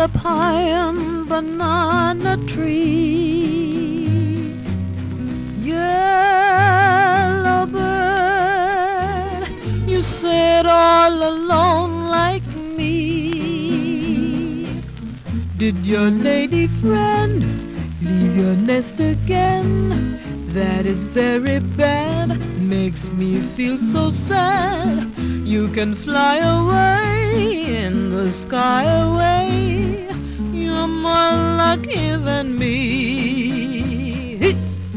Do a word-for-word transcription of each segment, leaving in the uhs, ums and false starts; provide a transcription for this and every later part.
the pine banana tree. Yellow bird, you sit all alone like me. Did your lady friend leave your nest again? That is very bad, makes me feel so sad. You can fly away in the sky away. You're more lucky than me. Hey!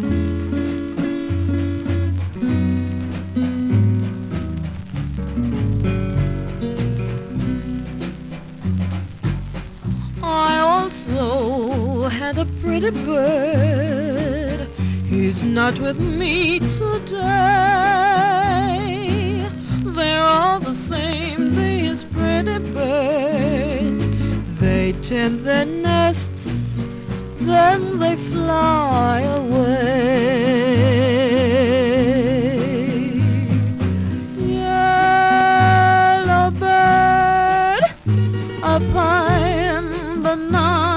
I also had a pretty bird. He's not with me today. They're all the same, these pretty birds. They tend their nests, then they fly away. Yellow bird, a pine banana